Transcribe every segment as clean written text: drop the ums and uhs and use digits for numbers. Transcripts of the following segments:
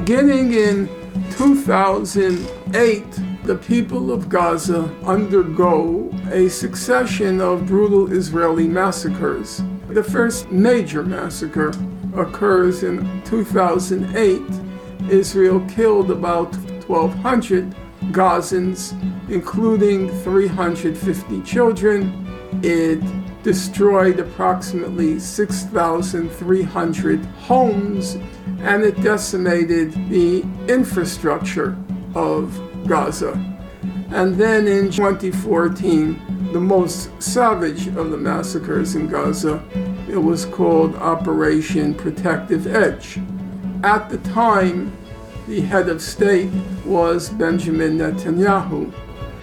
Beginning in 2008, the people of Gaza undergo a succession of brutal Israeli massacres. The first major massacre occurs in 2008. Israel killed about 1,200 Gazans, including 350 children. It destroyed approximately 6,300 homes, and it decimated the infrastructure of Gaza. And then in 2014, the most savage of the massacres in Gaza, it was called Operation Protective Edge. At the time, the head of state was Benjamin Netanyahu.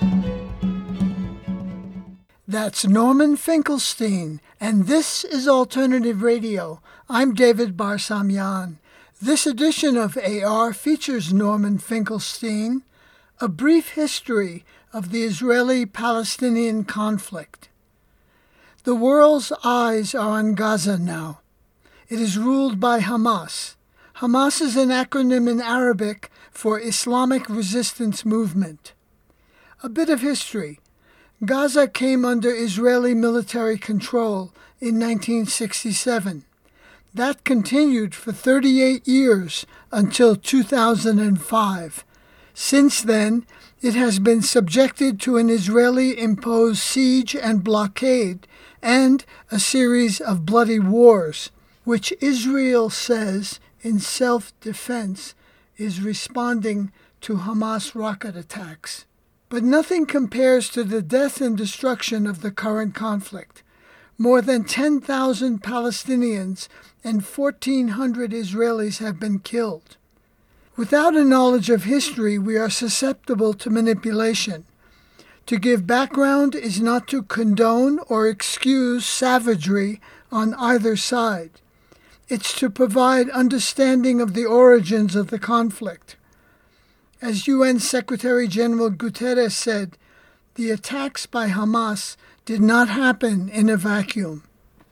That's Norman Finkelstein, and this is Alternative Radio. I'm David Barsamyan. This edition of AR features Norman Finkelstein, a brief history of the Israeli-Palestinian conflict. The world's eyes are on Gaza now. It is ruled by Hamas. Hamas is an acronym in Arabic for Islamic Resistance Movement. A bit of history. Gaza came under Israeli military control in 1967. That continued for 38 years until 2005. Since then, it has been subjected to an Israeli-imposed siege and blockade and a series of bloody wars, which Israel says, in self-defense, is responding to Hamas rocket attacks. But nothing compares to the death and destruction of the current conflict. More than 10,000 Palestinians and 1,400 Israelis have been killed. Without a knowledge of history, we are susceptible to manipulation. To give background is not to condone or excuse savagery on either side. It's to provide understanding of the origins of the conflict. As UN Secretary General Guterres said, the attacks by Hamas did not happen in a vacuum.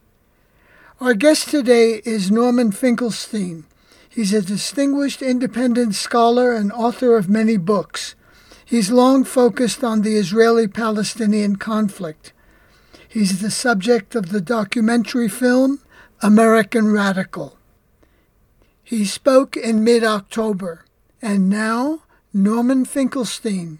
Our guest today is Norman Finkelstein. He's a distinguished independent scholar and author of many books. He's long focused on the Israeli-Palestinian conflict. He's the subject of the documentary film American Radical. He spoke in mid-October, and now Norman Finkelstein.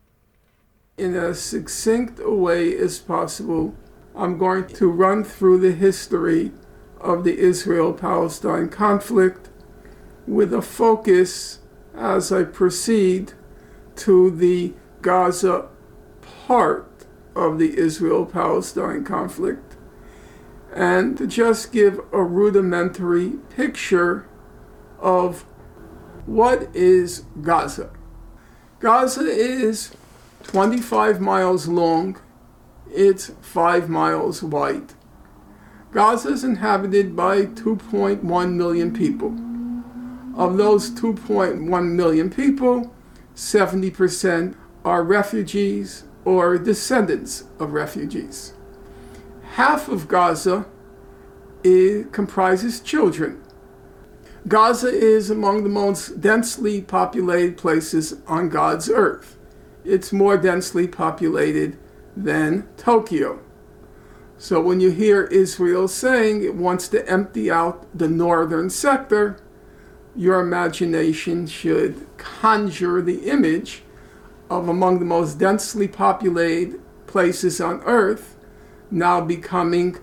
In as succinct a way as possible, I'm going to run through the history of the Israel-Palestine conflict with a focus, as I proceed, to the Gaza part of the Israel-Palestine conflict, and to just give a rudimentary picture of what is Gaza. Gaza is 25 miles long. It's 5 miles wide. Gaza is inhabited by 2.1 million people. Of those 2.1 million people, 70% are refugees or descendants of refugees. Half of Gaza comprises children. Gaza is among the most densely populated places on God's earth. It's more densely populated than Tokyo. So when you hear Israel saying it wants to empty out the northern sector, your imagination should conjure the image of among the most densely populated places on earth now becoming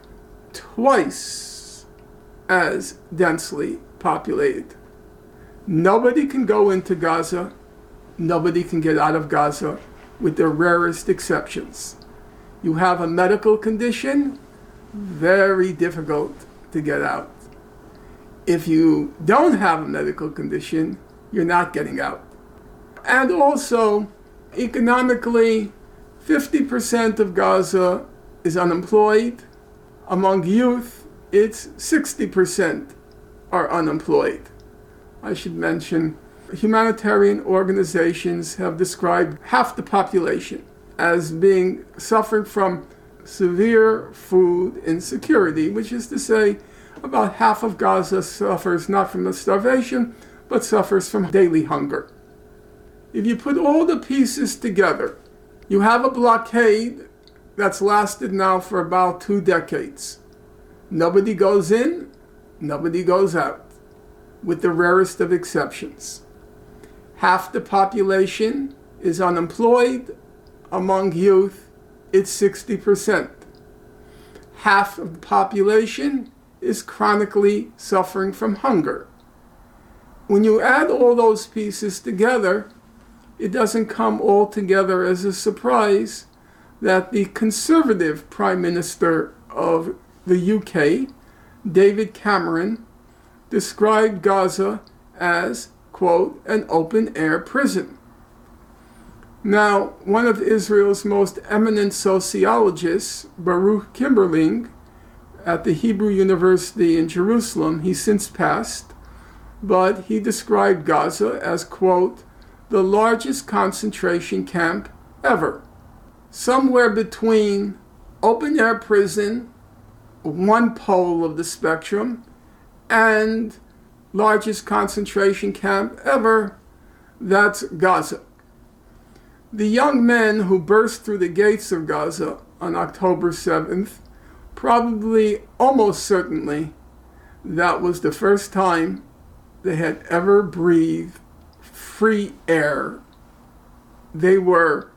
twice as densely populated. Nobody can go into Gaza. Nobody can get out of Gaza, with the rarest exceptions. You have a medical condition, very difficult to get out. If you don't have a medical condition, you're not getting out. And also, economically, 50% of Gaza is unemployed. Among youth, it's 60% are unemployed. I should mention, humanitarian organizations have described half the population as being suffering from severe food insecurity, which is to say about half of Gaza suffers not from the starvation, but suffers from daily hunger. If you put all the pieces together, you have a blockade that's lasted now for about 2 decades. Nobody goes in, nobody goes out, with the rarest of exceptions. Half the population is unemployed. Among youth, it's 60%. Half of the population is chronically suffering from hunger. When you add all those pieces together, it doesn't come all together as a surprise that the Conservative Prime Minister of the UK, David Cameron, described Gaza as, quote, an open-air prison. Now, one of Israel's most eminent sociologists, Baruch Kimberling, at the Hebrew University in Jerusalem, he's since passed, but he described Gaza as, quote, the largest concentration camp ever. Somewhere between open-air prison, one pole of the spectrum, and largest concentration camp ever, that's Gaza. The young men who burst through the gates of Gaza on October 7th, probably, almost certainly, that was the first time they had ever breathed free air. They were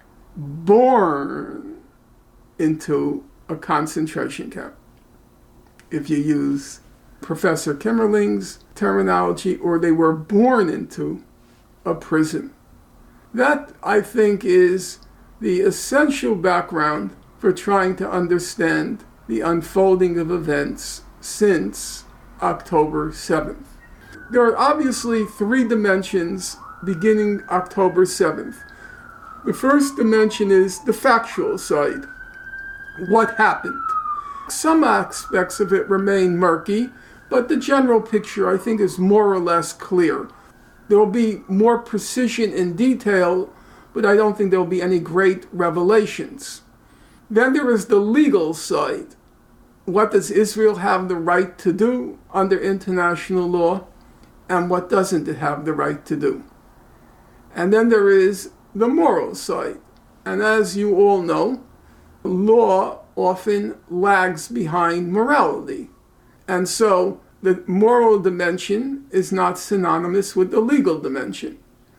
born into a concentration camp, if you use Professor Kimmerling's terminology, or they were born into a prison. That, I think, is the essential background for trying to understand the unfolding of events since October 7th. There are obviously 3 dimensions beginning October 7th. The first dimension is the factual side. What happened? Some aspects of it remain murky, but the general picture, I think, is more or less clear. There will be more precision in detail, but I don't think there will be any great revelations. Then there is the legal side. What does Israel have the right to do under international law, and what doesn't it have the right to do? And then there is the moral side. And as you all know, law often lags behind morality. And so the moral dimension is not synonymous with the legal dimension.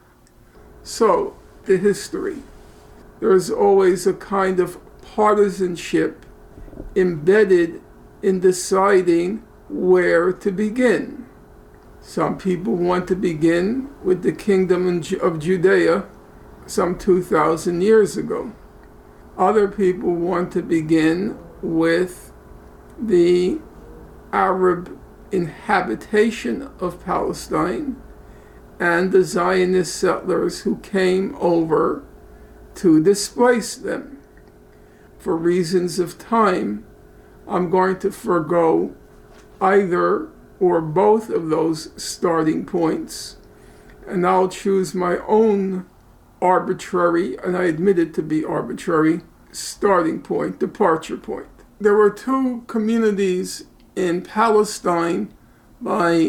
So, the history. There is always a kind of partisanship embedded in deciding where to begin. Some people want to begin with the kingdom of Judea some 2,000 years ago. Other people want to begin with the Arab inhabitation of Palestine and the Zionist settlers who came over to displace them. For reasons of time, I'm going to forego either or both of those starting points, and I'll choose my own arbitrary, and I admit it to be arbitrary, starting point, departure point. There were 2 communities in Palestine by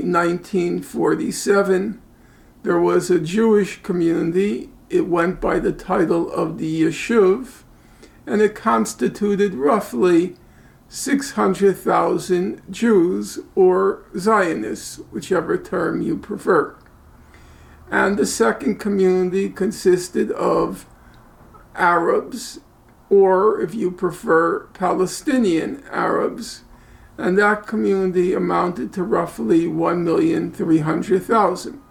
1947. There was a Jewish community. It went by the title of the Yeshuv, and it constituted roughly 600,000 Jews or Zionists, whichever term you prefer. And the second community consisted of Arabs, or if you prefer, Palestinian Arabs, and that community amounted to roughly 1,300,000.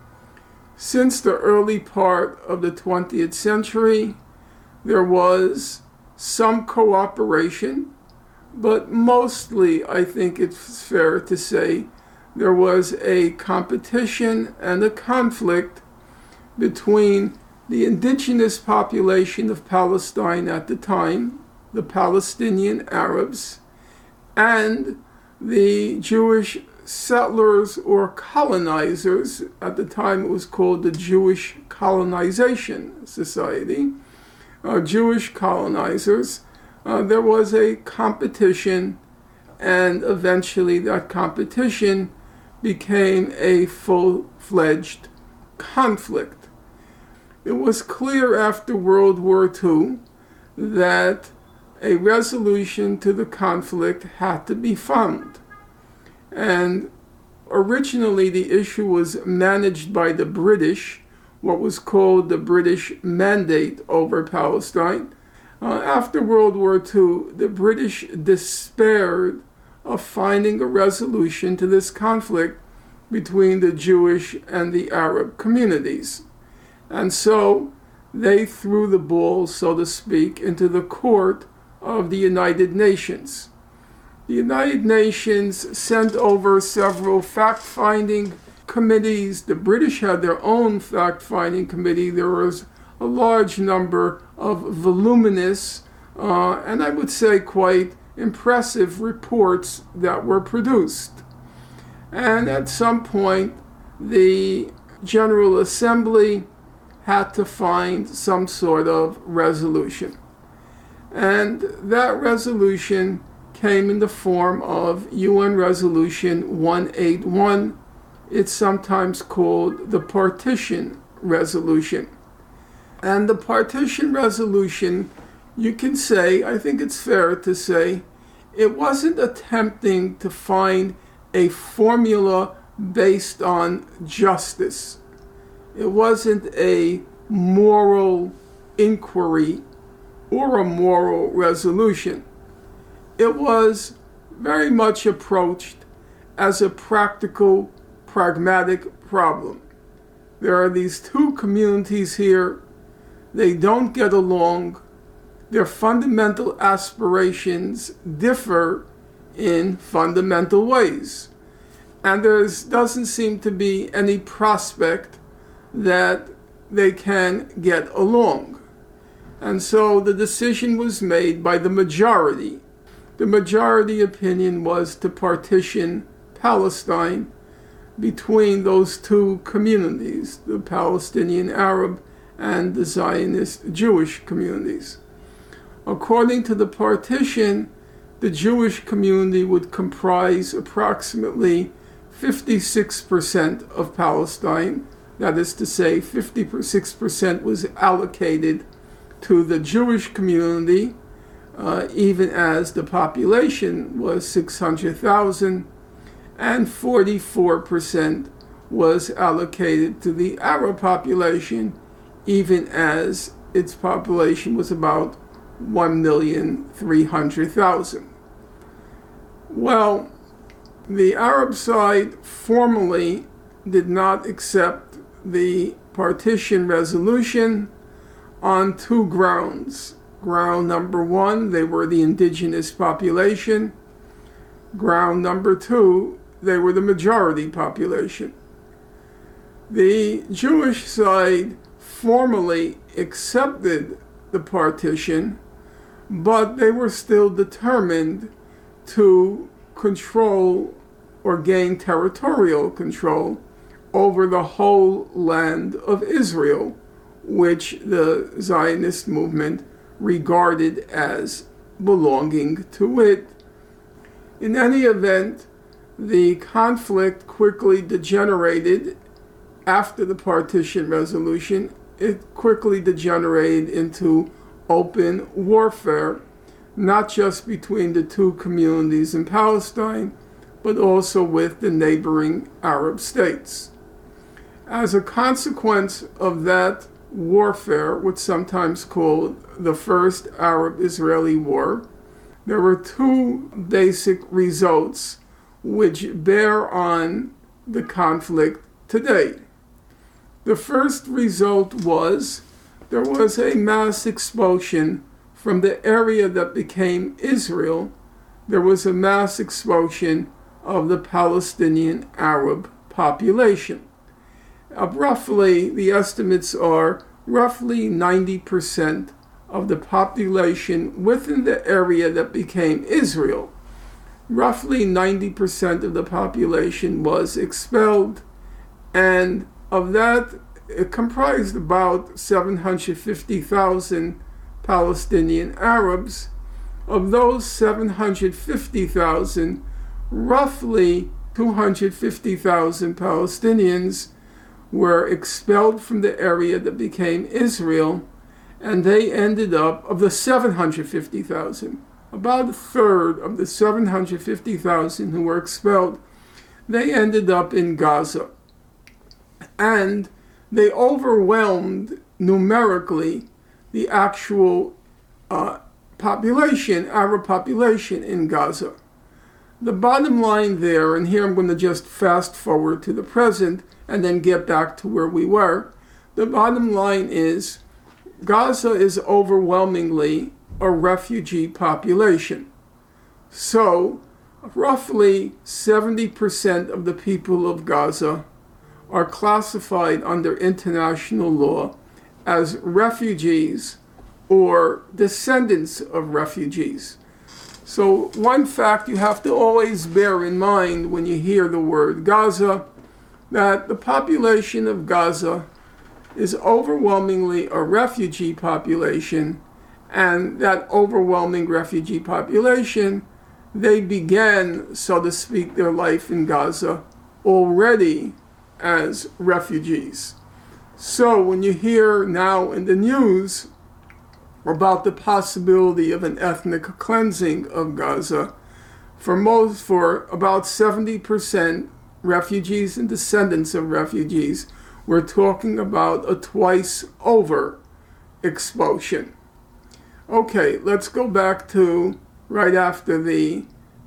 Since the early part of the 20th century, there was some cooperation, but mostly, I think it's fair to say, there was a competition and a conflict between the indigenous population of Palestine at the time, the Palestinian Arabs, and the Jewish settlers or colonizers. At the time it was called the Jewish Colonization Society, Jewish colonizers. There was a competition, and eventually that competition became a full-fledged conflict. It was clear after World War II that a resolution to the conflict had to be found. And originally the issue was managed by the British, what was called the British Mandate over Palestine. After World War II, the British despaired of finding a resolution to this conflict between the Jewish and the Arab communities. And so they threw the ball, so to speak, into the court of the United Nations. The United Nations sent over several fact-finding committees. The British had their own fact-finding committee. There was a large number of voluminous and I would say quite impressive reports that were produced. And at some point, the General Assembly had to find some sort of resolution. And that resolution came in the form of UN Resolution 181. It's sometimes called the Partition Resolution. And the Partition Resolution, you can say, I think it's fair to say, it wasn't attempting to find a formula based on justice. It wasn't a moral inquiry or a moral resolution. It was very much approached as a practical, pragmatic problem. There are these two communities here. They don't get along. Their fundamental aspirations differ in fundamental ways. And there doesn't seem to be any prospect that they can get along. And so the decision was made by the majority. The majority opinion was to partition Palestine between those two communities, the Palestinian Arab and the Zionist Jewish communities. According to the partition, the Jewish community would comprise approximately 56% of Palestine. That is to say, 56% was allocated to the Jewish community, even as the population was 600,000, and 44% was allocated to the Arab population, even as its population was about 1,300,000. Well, the Arab side formally did not accept the partition resolution on two grounds. Ground number one, they were the indigenous population. Ground number two, they were the majority population. The Jewish side formally accepted the partition, but they were still determined to control or gain territorial control over the whole land of Israel, which the Zionist movement regarded as belonging to it. In any event, the conflict quickly degenerated after the partition resolution. It quickly degenerated into open warfare, not just between the two communities in Palestine, but also with the neighboring Arab states. As a consequence of that warfare, what's sometimes called the First Arab-Israeli War, there were two basic results which bear on the conflict today. The first result was there was a mass expulsion from the area that became Israel. There was a mass expulsion of the Palestinian Arab population. Roughly, the estimates are roughly 90% of the population within the area that became Israel. Roughly 90% of the population was expelled, and of that, it comprised about 750,000 Palestinian Arabs. Of those 750,000, roughly 250,000 Palestinians were expelled from the area that became Israel, and they ended up, of the 750,000, about a third of the 750,000 who were expelled, they ended up in Gaza. And they overwhelmed numerically the actual population, Arab population in Gaza. The bottom line there, and here I'm going to just fast forward to the present and then get back to where we were. The bottom line is Gaza is overwhelmingly a refugee population. So roughly 70% of the people of Gaza are classified under international law as refugees or descendants of refugees. So one fact you have to always bear in mind when you hear the word Gaza, that the population of Gaza is overwhelmingly a refugee population, and that overwhelming refugee population, they began, so to speak, their life in Gaza already as refugees. So when you hear now in the news about the possibility of an ethnic cleansing of Gaza, for about 70% refugees and descendants of refugees, we're talking about a twice over expulsion. Okay, let's go back to right after the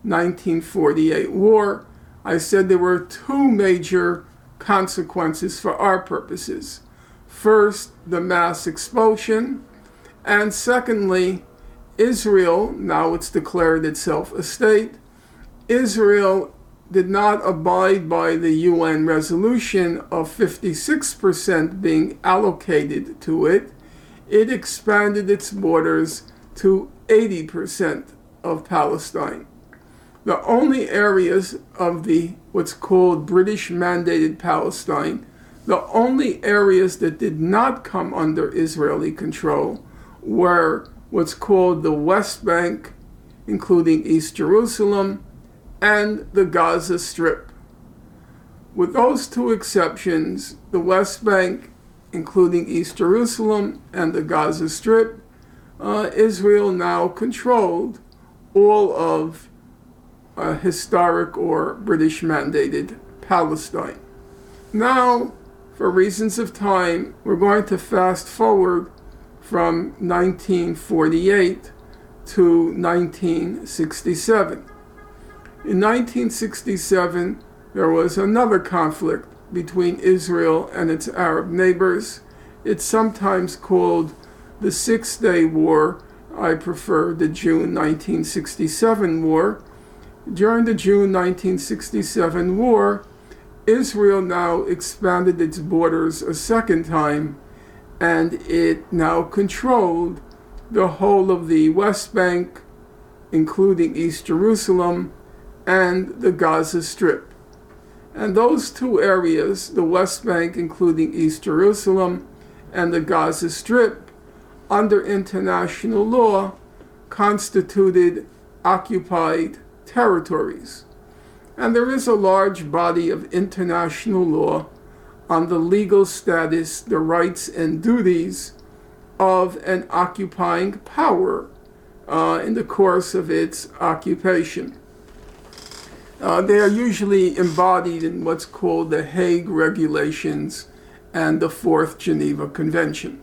1948 war. I said there were two major consequences for our purposes. First, the mass expulsion, and secondly, Israel, now it's declared itself a state, Israel did not abide by the UN resolution of 56% being allocated to it. It expanded its borders to 80% of Palestine. The only areas of the what's called British mandated Palestine, the only areas that did not come under Israeli control were what's called the West Bank, including East Jerusalem, and the Gaza Strip. With those two exceptions, the West Bank, including East Jerusalem, and the Gaza Strip, Israel now controlled all of historic or British mandated Palestine. Now, for reasons of time, we're going to fast forward from 1948 to 1967. In 1967, there was another conflict between Israel and its Arab neighbors. It's sometimes called the Six-Day War. I prefer the June 1967 war. During the June 1967 war, Israel now expanded its borders a second time, and it now controlled the whole of the West Bank, including East Jerusalem, and the Gaza Strip. And those two areas, the West Bank, including East Jerusalem, and the Gaza Strip, under international law, constituted occupied territories. And there is a large body of international law on the legal status, the rights and duties of an occupying power in the course of its occupation. They are usually embodied in what's called the Hague Regulations and the Fourth Geneva Convention.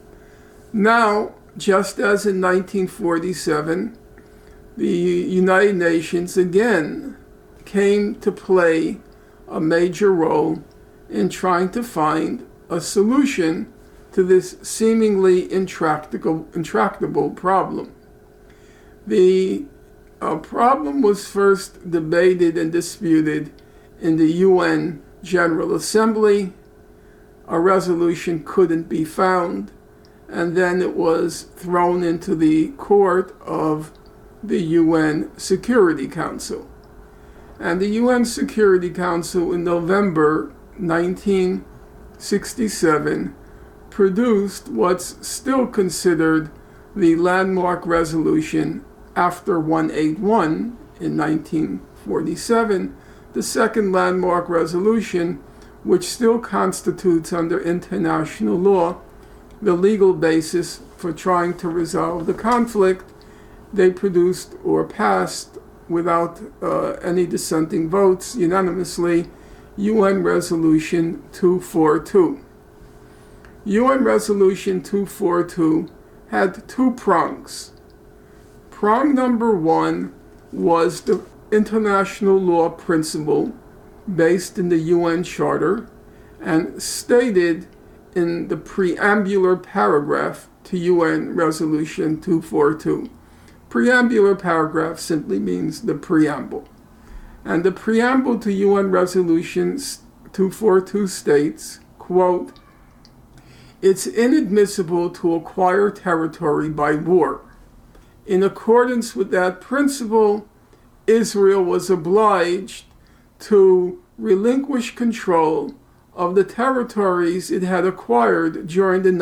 Now, just as in 1947, the United Nations again came to play a major role in trying to find a solution to this seemingly intractable problem. The problem was first debated and disputed in the UN General Assembly. A resolution couldn't be found, and then it was thrown into the court of the UN Security Council. And the UN Security Council in November 1967 produced what's still considered the landmark resolution after 181 in 1947, the second landmark resolution, which still constitutes under international law the legal basis for trying to resolve the conflict, they produced or passed without any dissenting votes unanimously UN Resolution 242. UN Resolution 242 had two prongs. Prong number one was the international law principle based in the UN Charter and stated in the preambular paragraph to UN Resolution 242. Preambular paragraph simply means the preamble. And the preamble to UN Resolution 242 states, quote, "It's inadmissible to acquire territory by war. In accordance with that principle, Israel was obliged to relinquish control of the territories it had acquired during the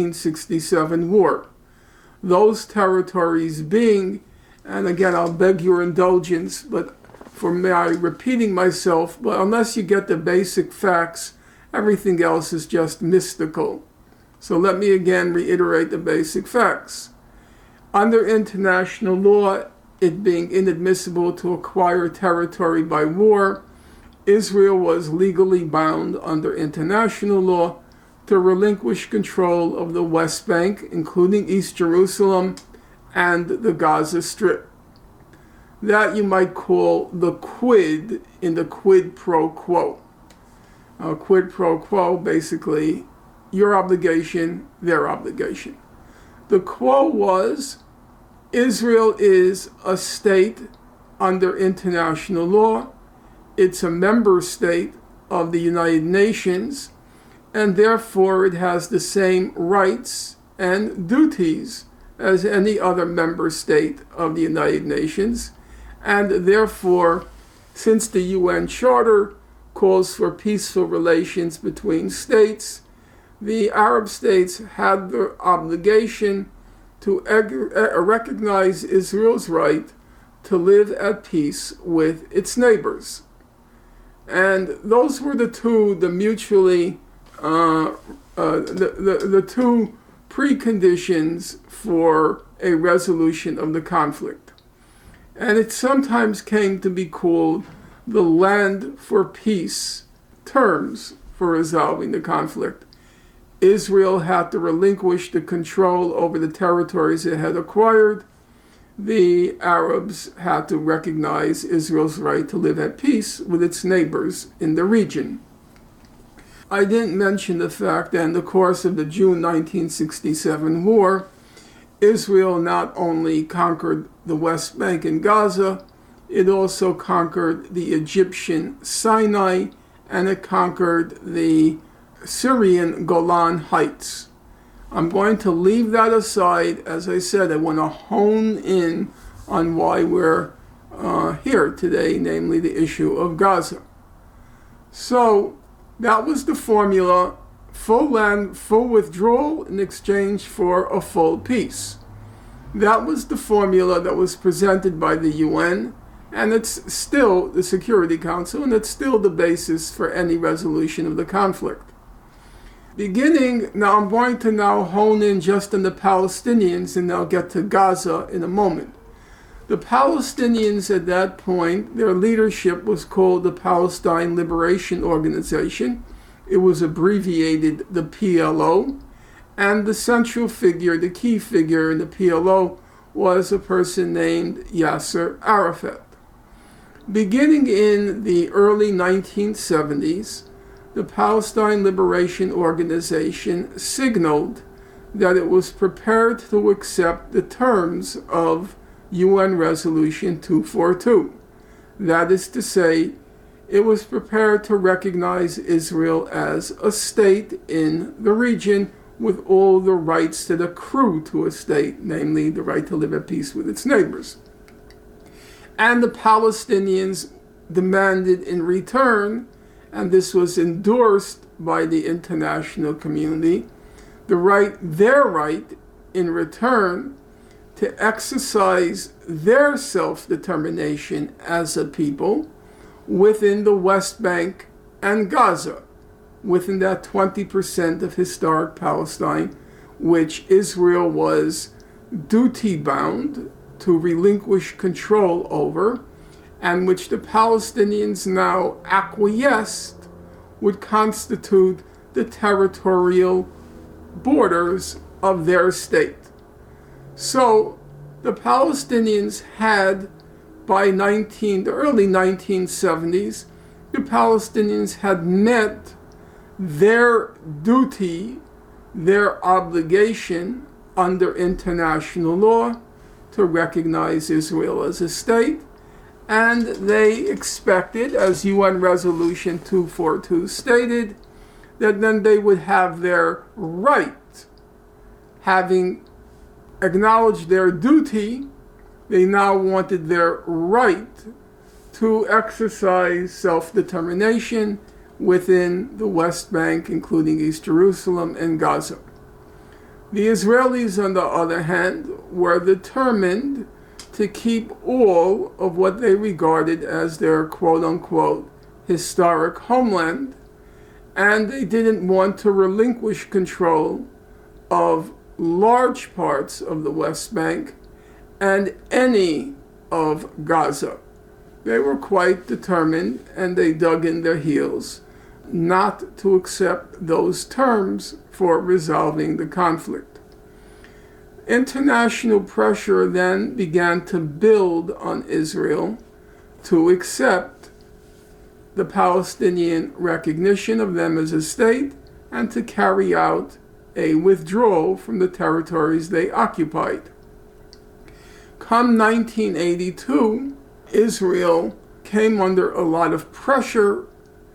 1967 war. Those territories being," and again I'll beg your indulgence but for my repeating myself, but unless you get the basic facts, everything else is just mystical. So let me again reiterate the basic facts. Under international law, it being inadmissible to acquire territory by war, Israel was legally bound under international law to relinquish control of the West Bank, including East Jerusalem and the Gaza Strip. That you might call the quid in the quid pro quo. Quid pro quo, basically, your obligation, their obligation. The quo was, Israel is a state under international law. It's a member state of the United Nations, and therefore it has the same rights and duties as any other member state of the United Nations. And therefore, since the UN Charter calls for peaceful relations between states, the Arab states had the obligation to recognize Israel's right to live at peace with its neighbors. And those were the two, the mutually, the two preconditions for a resolution of the conflict. And it sometimes came to be called the land for peace terms for resolving the conflict. Israel had to relinquish the control over the territories it had acquired. The Arabs had to recognize Israel's right to live at peace with its neighbors in the region. I didn't mention the fact that in the course of the June 1967 war, Israel not only conquered the West Bank and Gaza, it also conquered the Egyptian Sinai, and it conquered the Syrian Golan Heights. I'm going to leave that aside. As I said, I want to hone in on why we're here today, namely the issue of Gaza. So that was the formula: full land, full withdrawal in exchange for a full peace. That was the formula that was presented by the UN, and it's still the Security Council, and it's still the basis for any resolution of the conflict. Now I'm going to now hone in just on the Palestinians, and I'll get to Gaza in a moment. The Palestinians at that point, their leadership was called the Palestine Liberation Organization. It was abbreviated the PLO, and the central figure, the key figure in the PLO, was a person named Yasser Arafat. Beginning in the early 1970s, the Palestine Liberation Organization signaled that it was prepared to accept the terms of UN Resolution 242. That is to say, it was prepared to recognize Israel as a state in the region with all the rights that accrue to a state, namely the right to live at peace with its neighbors. And the Palestinians demanded in return, and this was endorsed by the international community, their right in return to exercise their self-determination as a people within the West Bank and Gaza, within that 20% of historic Palestine, which Israel was duty-bound to relinquish control over, and which the Palestinians now acquiesced would constitute the territorial borders of their state. So the Palestinians had, by the early 1970s, the Palestinians had met their duty, their obligation under international law to recognize Israel as a state, and they expected, as UN Resolution 242 stated, that then they would have their right. Having acknowledged their duty, they now wanted their right to exercise self-determination within the West Bank, including East Jerusalem and Gaza. The Israelis, on the other hand, were determined to keep all of what they regarded as their quote-unquote historic homeland, and they didn't want to relinquish control of large parts of the West Bank and any of Gaza. They were quite determined, and they dug in their heels not to accept those terms for resolving the conflict. International pressure then began to build on Israel to accept the Palestinian recognition of them as a state and to carry out a withdrawal from the territories they occupied. Come 1982, Israel came under a lot of pressure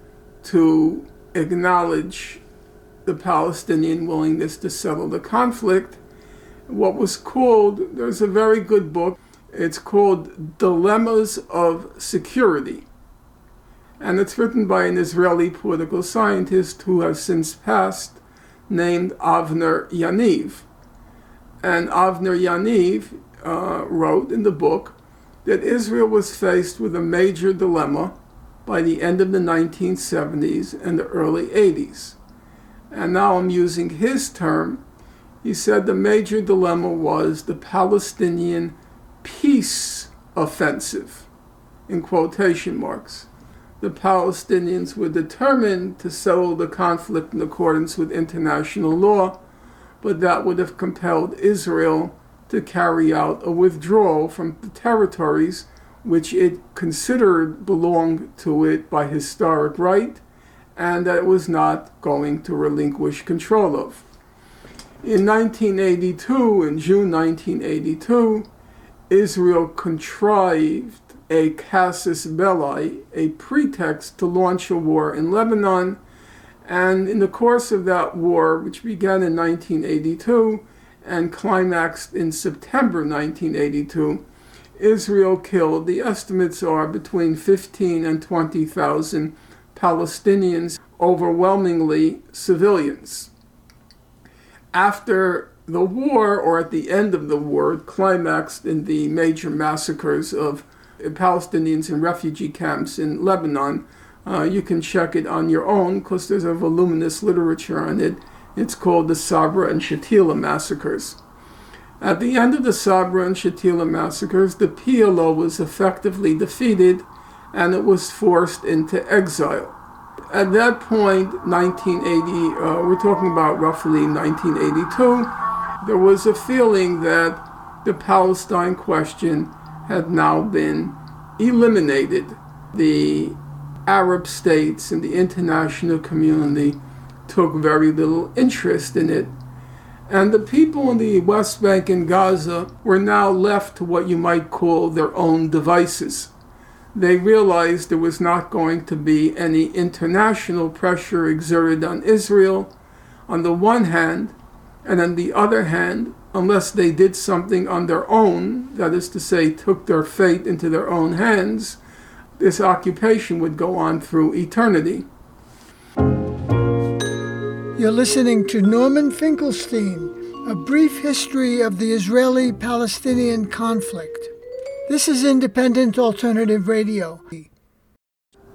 to acknowledge the Palestinian willingness to settle the conflict. What was called, there's a very good book, it's called Dilemmas of Security. And it's written by an Israeli political scientist who has since passed, named Avner Yaniv. And Avner Yaniv wrote in the book that Israel was faced with a major dilemma by the end of the 1970s and the early 80s. And now I'm using his term. He said the major dilemma was the Palestinian peace offensive, in quotation marks. The Palestinians were determined to settle the conflict in accordance with international law, but that would have compelled Israel to carry out a withdrawal from the territories which it considered belonged to it by historic right, and that it was not going to relinquish control of. In 1982, in June 1982, Israel contrived a casus belli, a pretext to launch a war in Lebanon, and in the course of that war, which began in 1982 and climaxed in September 1982, Israel killed, the estimates are between 15 and 20,000 Palestinians, overwhelmingly civilians. After the war, or at the end of the war, it climaxed in the major massacres of Palestinians in refugee camps in Lebanon. You can check it on your own because there's a voluminous literature on it. It's called the Sabra and Shatila massacres. At the end of the Sabra and Shatila massacres, the PLO was effectively defeated and it was forced into exile. At that point, 1980, we're talking about roughly 1982, there was a feeling that the Palestine question had now been eliminated. The Arab states and the international community took very little interest in it. And the people in the West Bank and Gaza were now left to what you might call their own devices. They realized there was not going to be any international pressure exerted on Israel on the one hand, and on the other hand, unless they did something on their own, that is to say, took their fate into their own hands, this occupation would go on through eternity. You're listening to Norman Finkelstein, A Brief History of the Israeli-Palestinian Conflict. This is Independent Alternative Radio.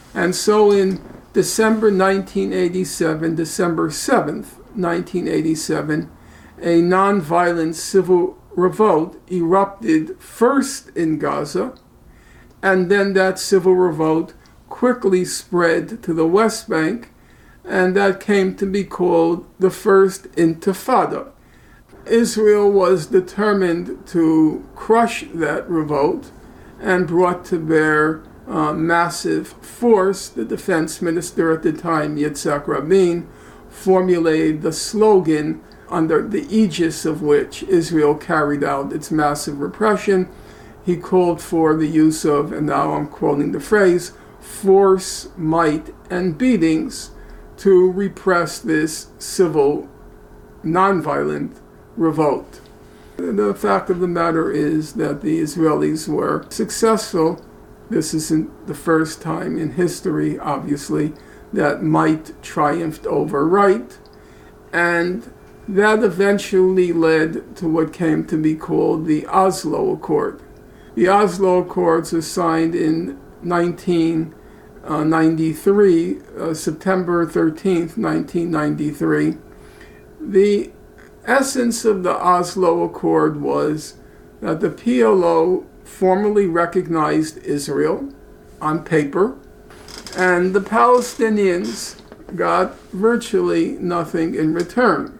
And so in December 1987, December 7th, 1987, a nonviolent civil revolt erupted first in Gaza, and then that civil revolt quickly spread to the West Bank, and that came to be called the First Intifada. Israel was determined to crush that revolt and brought to bear massive force. The defense minister at the time, Yitzhak Rabin, formulated the slogan under the aegis of which Israel carried out its massive repression. He called for the use of, and now I'm quoting the phrase, force, might, and beatings to repress this civil, nonviolent revolt. The fact of the matter is that the Israelis were successful. This isn't the first time in history, obviously, that might triumphed over right, and that eventually led to what came to be called the Oslo Accord. The Oslo Accords were signed in 1993, September 13th, 1993. The essence of the Oslo Accord was that the PLO formally recognized Israel on paper, and the Palestinians got virtually nothing in return.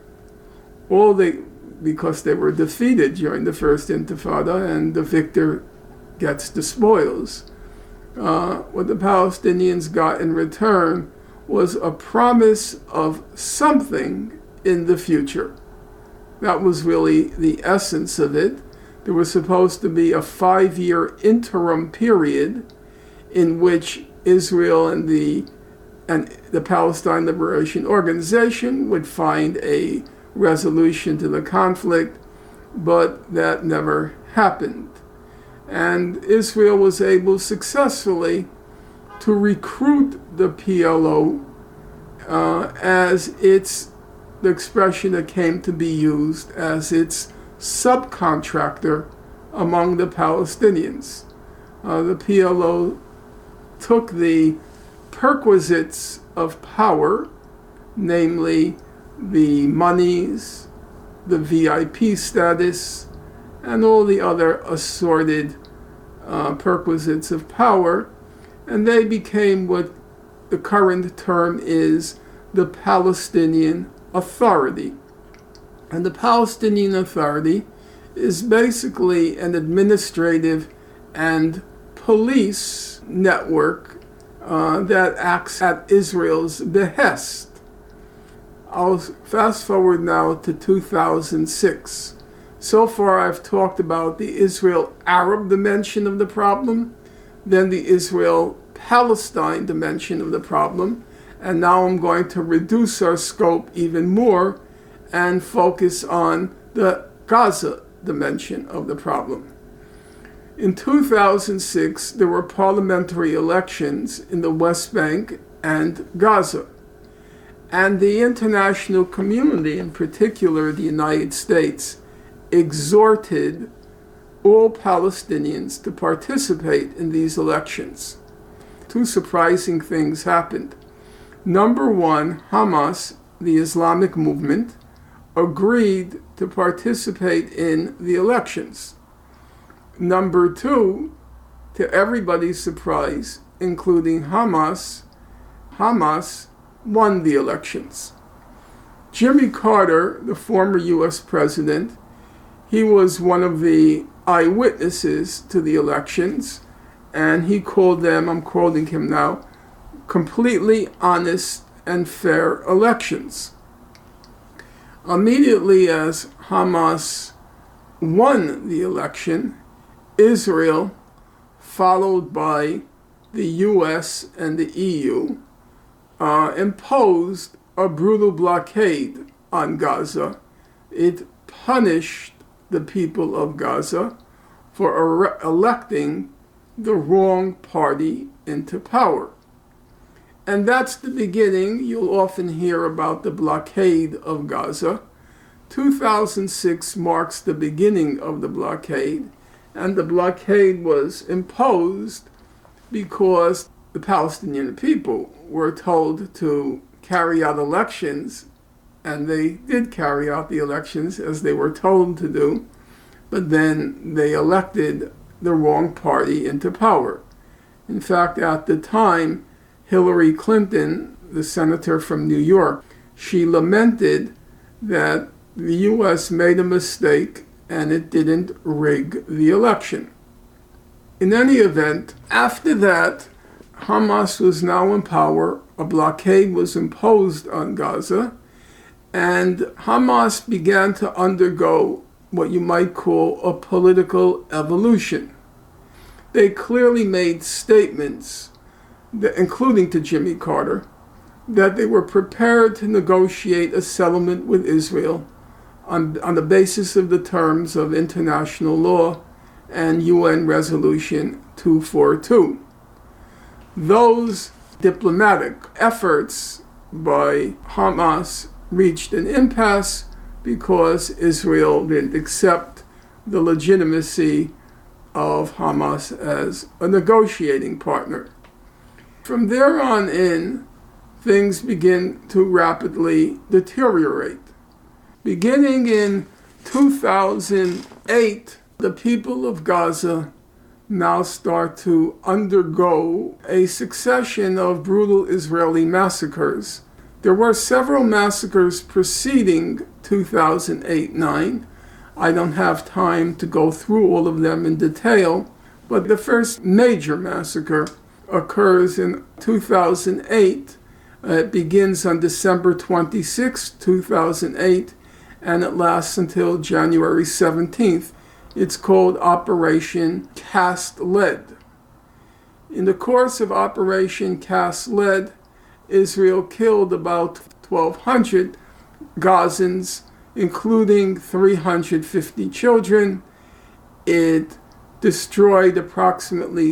Because they were defeated during the First Intifada, and the victor gets the spoils. What the Palestinians got in return was a promise of something in the future. That was really the essence of it. There was supposed to be a 5-year interim period in which Israel and the Palestine Liberation Organization would find a resolution to the conflict, but that never happened. And Israel was able successfully to recruit the PLO as the expression that came to be used, as its subcontractor among the Palestinians. The PLO took the perquisites of power, namely the monies, the VIP status, and all the other assorted perquisites of power, and they became what the current term is the Palestinian Authority. And the Palestinian Authority is basically an administrative and police network that acts at Israel's behest. I'll fast forward now to 2006. So far I've talked about the Israel-Arab dimension of the problem, then the Israel-Palestine dimension of the problem, and now I'm going to reduce our scope even more and focus on the Gaza dimension of the problem. In 2006, there were parliamentary elections in the West Bank and Gaza. And the international community, in particular the United States, exhorted all Palestinians to participate in these elections. Two surprising things happened. Number one, Hamas, the Islamic movement, agreed to participate in the elections. Number two, to everybody's surprise, including Hamas won the elections. Jimmy Carter, the former U.S. president, he was one of the eyewitnesses to the elections, and he called them, I'm quoting him now, completely honest and fair elections. Immediately as Hamas won the election, Israel, followed by the U.S. and the EU, imposed a brutal blockade on Gaza. It punished the people of Gaza for electing the wrong party into power. And that's the beginning. You'll often hear about the blockade of Gaza. 2006 marks the beginning of the blockade, and the blockade was imposed because the Palestinian people were told to carry out elections, and they did carry out the elections as they were told to do, but then they elected the wrong party into power. In fact, at the time, Hillary Clinton, the senator from New York, she lamented that the U.S. made a mistake and it didn't rig the election. In any event, after that, Hamas was now in power, a blockade was imposed on Gaza, and Hamas began to undergo what you might call a political evolution. They clearly made statements, including to Jimmy Carter, that they were prepared to negotiate a settlement with Israel on the basis of the terms of international law and UN Resolution 242. Those diplomatic efforts by Hamas reached an impasse because Israel didn't accept the legitimacy of Hamas as a negotiating partner. From there on in, things begin to rapidly deteriorate. Beginning in 2008, the people of Gaza now start to undergo a succession of brutal Israeli massacres. There were several massacres preceding 2008-9. I don't have time to go through all of them in detail, but the first major massacre occurs in 2008. It begins on December 26, 2008, and it lasts until January 17th. It's called Operation Cast Lead. In the course of Operation Cast Lead, Israel killed about 1,200 Gazans, including 350 children. It destroyed approximately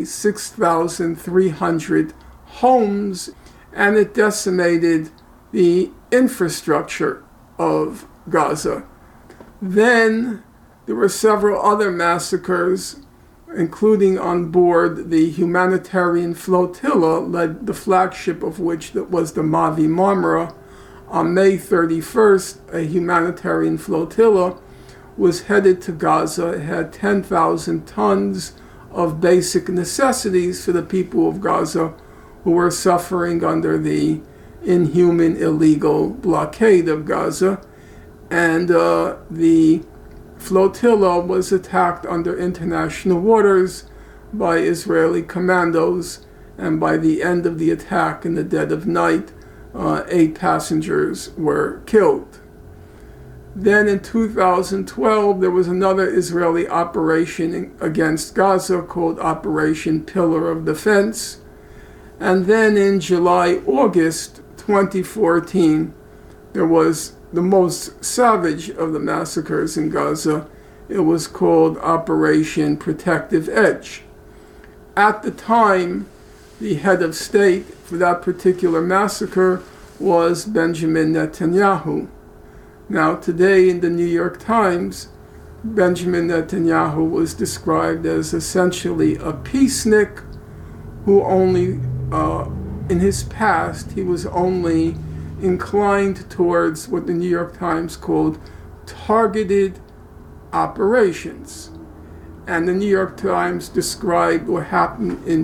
6,300 homes, and it decimated the infrastructure of Gaza. Then there were several other massacres, including on board the humanitarian flotilla, the flagship of which was the Mavi Marmara. On May 31st, a humanitarian flotilla was headed to Gaza. It had 10,000 tons of basic necessities for the people of Gaza who were suffering under the inhuman, illegal blockade of Gaza. And the flotilla was attacked under international waters by Israeli commandos, and by the end of the attack in the dead of night, 8 passengers were killed. Then in 2012, there was another Israeli operation against Gaza called Operation Pillar of Defense. And then in July-August 2014, there was the most savage of the massacres in Gaza. It was called Operation Protective Edge. At the time, the head of state for that particular massacre was Benjamin Netanyahu. Now, today in the New York Times, Benjamin Netanyahu was described as essentially a peacenik who only, in his past, he was only inclined towards what the New York Times called targeted operations. And the New York Times described what happened in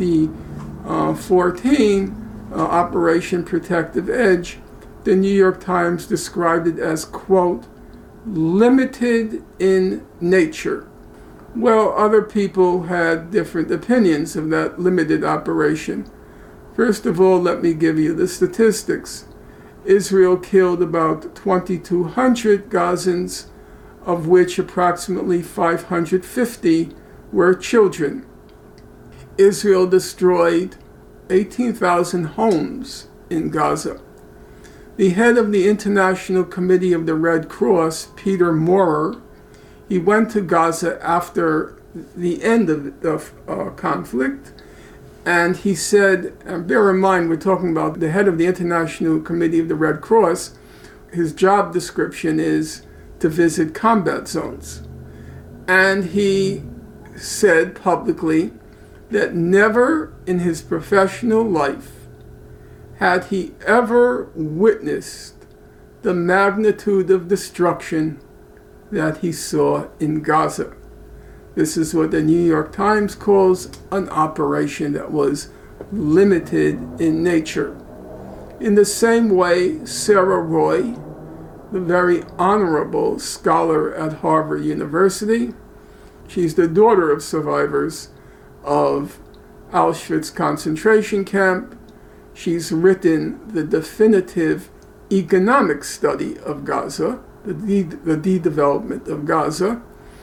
2014, Operation Protective Edge. The New York Times described it as, quote, limited in nature. Well, other people had different opinions of that limited operation. First of all, let me give you the statistics. Israel killed about 2,200 Gazans, of which approximately 550 were children. Israel destroyed 18,000 homes in Gaza. The head of the International Committee of the Red Cross, Peter Maurer, he went to Gaza after the end of the conflict, and he said, and bear in mind, we're talking about the head of the International Committee of the Red Cross. His job description is to visit combat zones. And he said publicly that never in his professional life had he ever witnessed the magnitude of destruction that he saw in Gaza. This is what the New York Times calls an operation that was limited in nature. In the same way, Sarah Roy, the very honorable scholar at Harvard University, she's the daughter of survivors of Auschwitz concentration camp. She's written the definitive economic study of Gaza, the de-development of Gaza.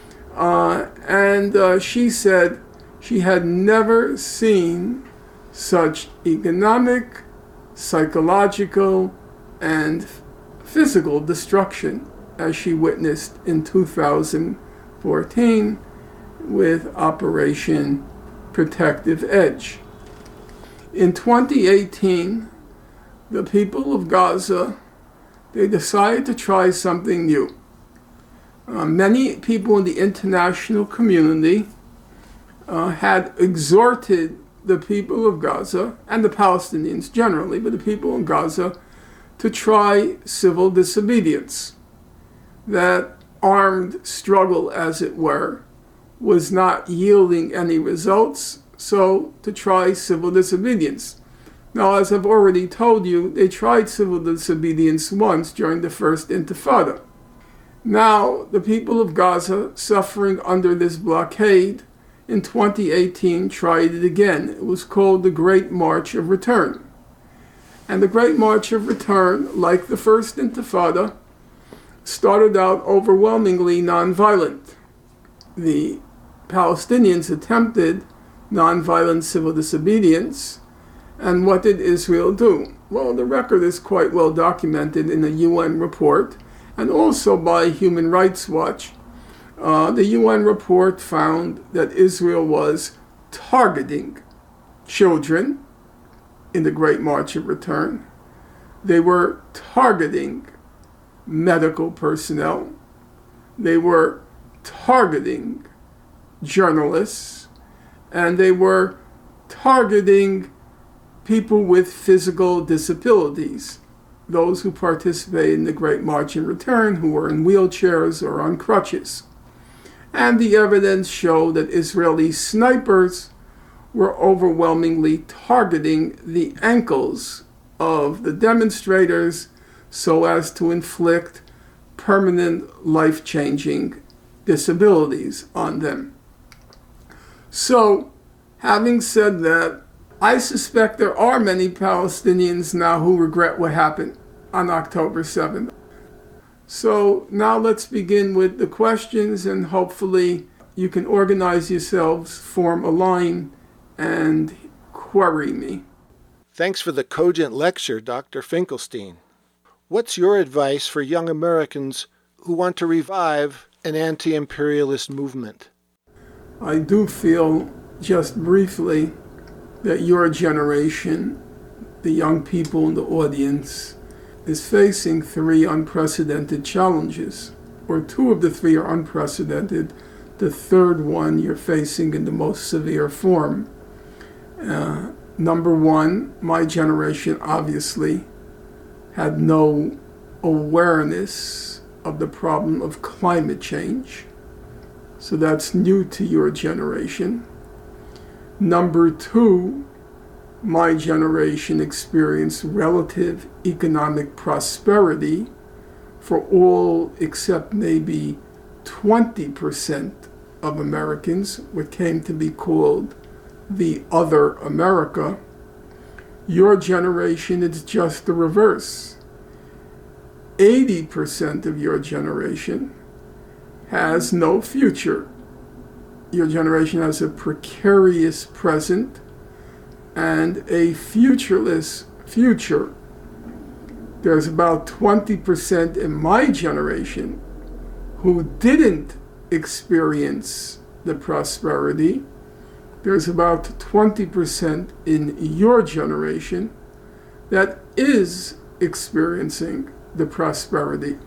And she said she had never seen such economic, psychological, and physical destruction as she witnessed in 2014 with Operation Protective Edge. In 2018, the people of Gaza, they decided to try something new. Many people in the international community had exhorted the people of Gaza, and the Palestinians generally, but the people in Gaza, to try civil disobedience. That armed struggle, as it were, was not yielding any results, so to try civil disobedience. Now, as I've already told you, they tried civil disobedience once during the First Intifada. Now, the people of Gaza, suffering under this blockade, in 2018 tried it again. It was called the Great March of Return. And the Great March of Return, like the First Intifada, started out overwhelmingly nonviolent. The Palestinians attempted nonviolent civil disobedience, and what did Israel do? Well, the record is quite well documented in a UN report, and also by Human Rights Watch. The UN report found that Israel was targeting children in the Great March of Return. They were targeting medical personnel. They were targeting journalists. And they were targeting people with physical disabilities, those who participated in the Great March in Return, who were in wheelchairs or on crutches. And the evidence showed that Israeli snipers were overwhelmingly targeting the ankles of the demonstrators so as to inflict permanent life-changing disabilities on them. So, having said that, I suspect there are many Palestinians now who regret what happened on October 7th. So now let's begin with the questions, and hopefully you can organize yourselves, form a line, and query me. Thanks for the cogent lecture, Dr. Finkelstein. What's your advice for young Americans who want to revive an anti-imperialist movement? I do feel, just briefly, that your generation, the young people in the audience, is facing three unprecedented challenges, or two of the three are unprecedented. The third one you're facing in the most severe form. Number one, my generation obviously had no awareness of the problem of climate change. So that's new to your generation. Number two, my generation experienced relative economic prosperity for all except maybe 20% of Americans, what came to be called the other America. Your generation is just the reverse. 80% of your generation has no future. Your generation has a precarious present and a futureless future. There's about 20% in my generation who didn't experience the prosperity. There's about 20% in your generation that is experiencing the prosperity.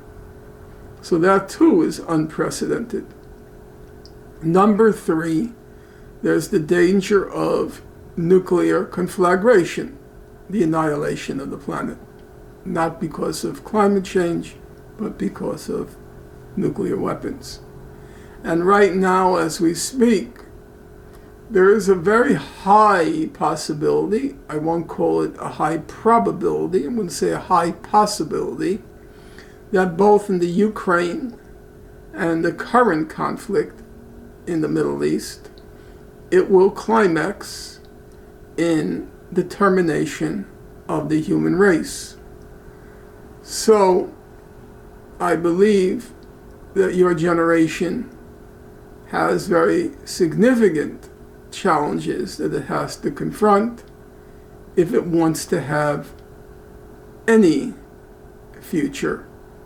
So that too is unprecedented. Number three, there's the danger of nuclear conflagration, the annihilation of the planet. Not because of climate change, but because of nuclear weapons. And right now, as we speak, there is a very high possibility, I won't call it a high probability, I'm going to say a high possibility, that both in the Ukraine and the current conflict in the Middle East, it will climax in the termination of the human race. So, I believe that your generation has very significant challenges that it has to confront if it wants to have any future.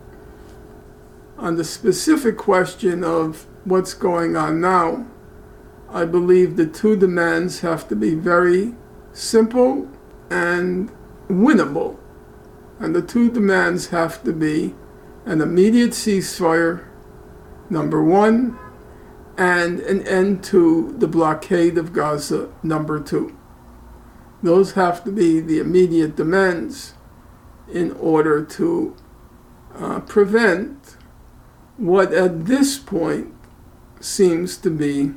On the specific question of what's going on now, I believe the two demands have to be very simple and winnable. And the two demands have to be an immediate ceasefire, number one, and an end to the blockade of Gaza, number two. Those have to be the immediate demands in order to prevent what at this point seems to be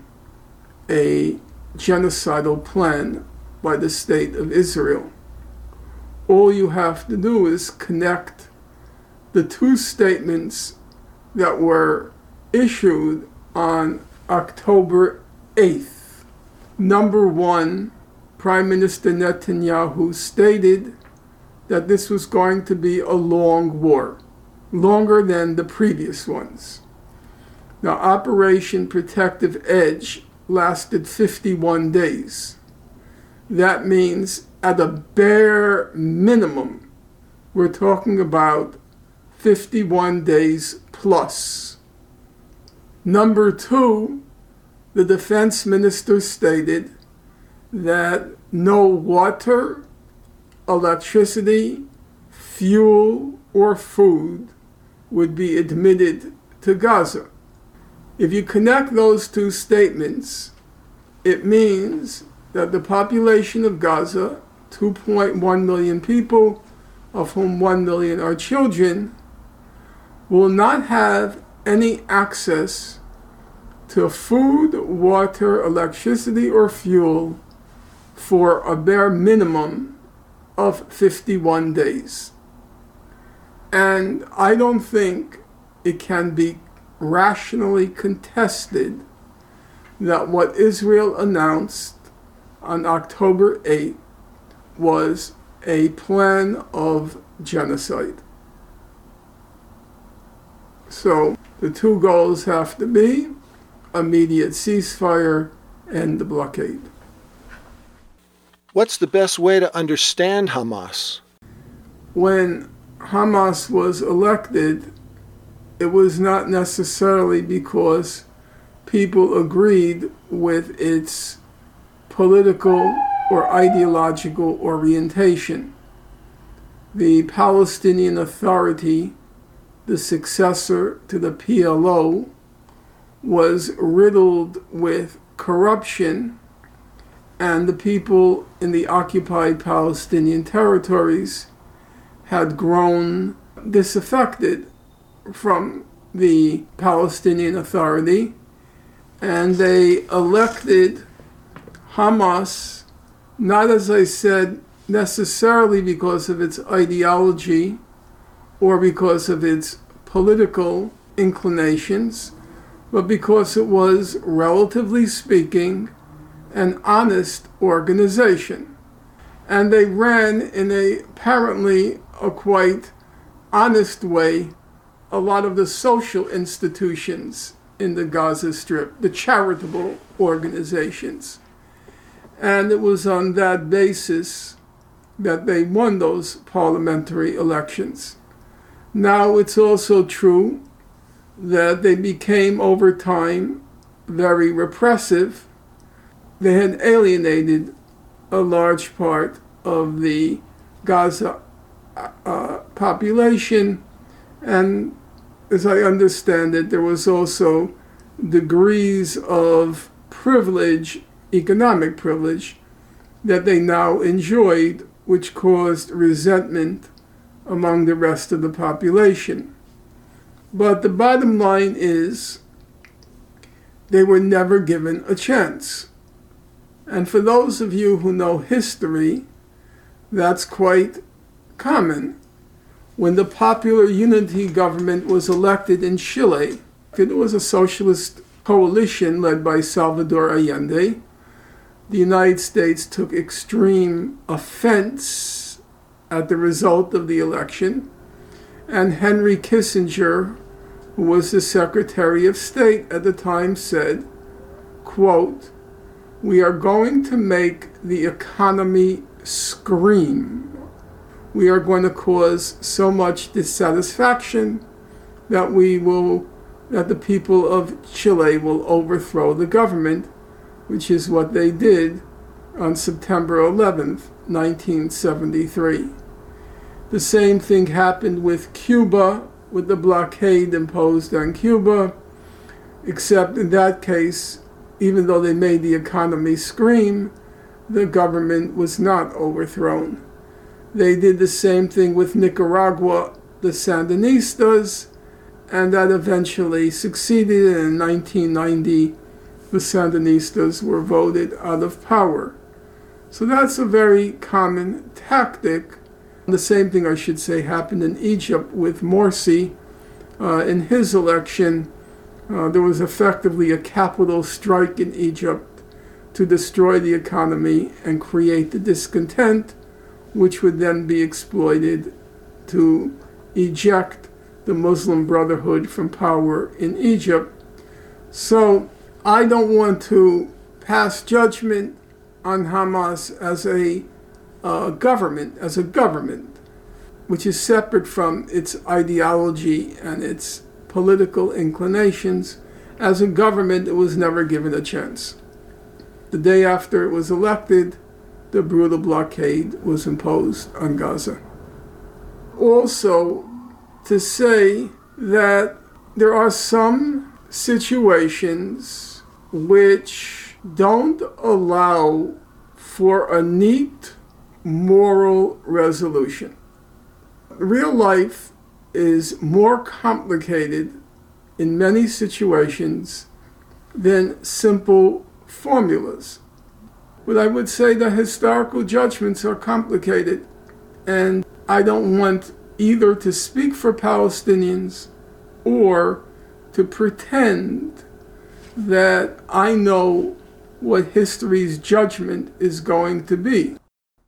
a genocidal plan by the state of Israel. All you have to do is connect the two statements that were issued on October 8th. Number one, Prime Minister Netanyahu stated that this was going to be a long war, longer than the previous ones. Now, Operation Protective Edge lasted 51 days. That means at a bare minimum, we're talking about 51 days plus. Number two, the defense minister stated that no water, electricity, fuel, or food would be admitted to Gaza. If you connect those two statements, it means that the population of Gaza, 2.1 million people, of whom 1 million are children, will not have any access to food, water, electricity, or fuel for a bare minimum of 51 days. And I don't think it can be rationally contested that what Israel announced on October 8th was a plan of genocide. So the two goals have to be immediate ceasefire and the blockade. What's the best way to understand Hamas? When Hamas was elected, it was not necessarily because people agreed with its political or ideological orientation. The Palestinian Authority, the successor to the PLO, was riddled with corruption, and the people in the occupied Palestinian territories had grown disaffected from the Palestinian Authority, and they elected Hamas, not, as I said, necessarily because of its ideology or because of its political inclinations, but because it was, relatively speaking, an honest organization. And they ran in apparently a quite honest way a lot of the social institutions in the Gaza Strip, the charitable organizations. And it was on that basis that they won those parliamentary elections. Now, it's also true that they became, over time, very repressive. They had alienated a large part of the Gaza population, and as I understand it, there was also degrees of privilege economic privilege that they now enjoyed, which caused resentment among the rest of the population. But the bottom line is they were never given a chance. And for those of you who know history, that's quite common. When the Popular Unity government was elected in Chile, it was a socialist coalition led by Salvador Allende. The United States took extreme offense at the result of the election, and Henry Kissinger, who was the Secretary of State at the time, said, quote, "We are going to make the economy scream. We are going to cause so much dissatisfaction that the people of Chile will overthrow the government," which is what they did on September 11th, 1973. The same thing happened with Cuba, with the blockade imposed on Cuba, except in that case, even though they made the economy scream, the government was not overthrown. They did the same thing with Nicaragua, the Sandinistas, and that eventually succeeded, and in 1990, the Sandinistas were voted out of power. So that's a very common tactic. The same thing, I should say, happened in Egypt with Morsi. In his election, there was effectively a capital strike in Egypt to destroy the economy and create the discontent, which would then be exploited to eject the Muslim Brotherhood from power in Egypt. So I don't want to pass judgment on Hamas as a government, which is separate from its ideology and its political inclinations. As a government, it was never given a chance. The day after it was elected, the brutal blockade was imposed on Gaza. Also, to say that there are some situations which don't allow for a neat moral resolution. Real life is more complicated in many situations than simple formulas. But I would say that historical judgments are complicated, and I don't want either to speak for Palestinians or to pretend that I know what history's judgment is going to be.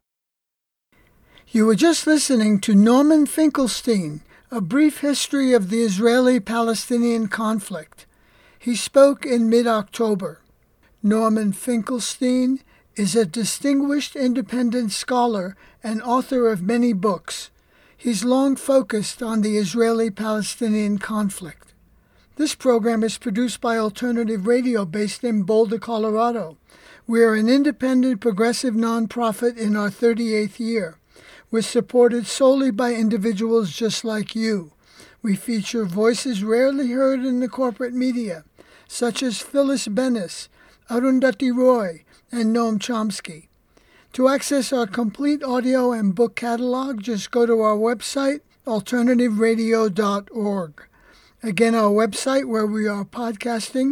You were just listening to Norman Finkelstein, A Brief History of the Israeli-Palestinian Conflict. He spoke in mid-October. Norman Finkelstein is a distinguished independent scholar and author of many books. He's long focused on the Israeli-Palestinian conflict. This program is produced by Alternative Radio based in Boulder, Colorado. We are an independent progressive nonprofit in our 38th year. We're supported solely by individuals just like you. We feature voices rarely heard in the corporate media, such as Phyllis Bennis, Arundhati Roy, and Noam Chomsky. To access our complete audio and book catalog, just go to our website, alternativeradio.org. Again, our website where we are podcasting,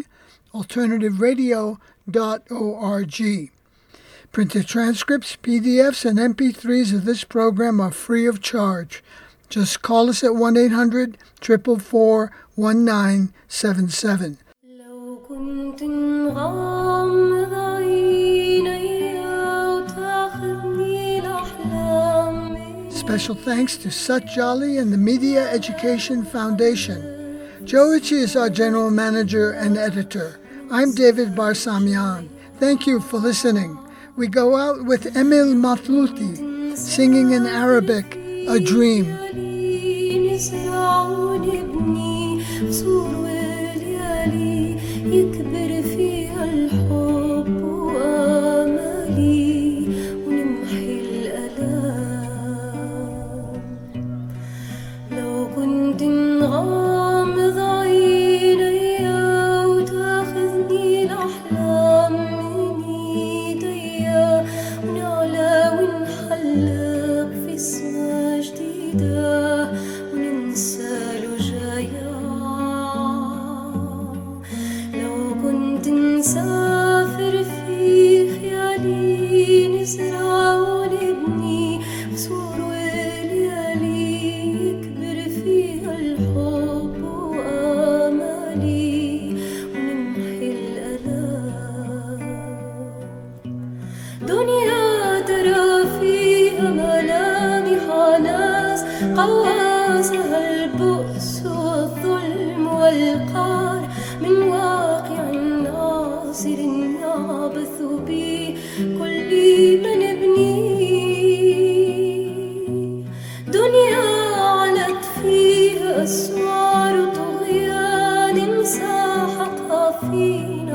alternativeradio.org. Printed transcripts, PDFs, and MP3s of this program are free of charge. Just call us at 1-800-444-1977. Special thanks to Sut Jolly and the Media Education Foundation. Joe Ritchie is our general manager and editor. I'm David Barsamian. Thank you for listening. We go out with Emil Matlouti singing in Arabic, A Dream. فداه وننسى لجايا. لو كنت نسافر في خيالي نزرع ونبني قصور وليالي يكبر فيها الحب وآمالي ونمحي الآلام. دنيا ترى فيها ملامح ناس قواسها البؤس والظلم والقهر من واقع ناصر يعبث بي كل من ابني. دنيا علت فيها أسوار طغيان ساحقها في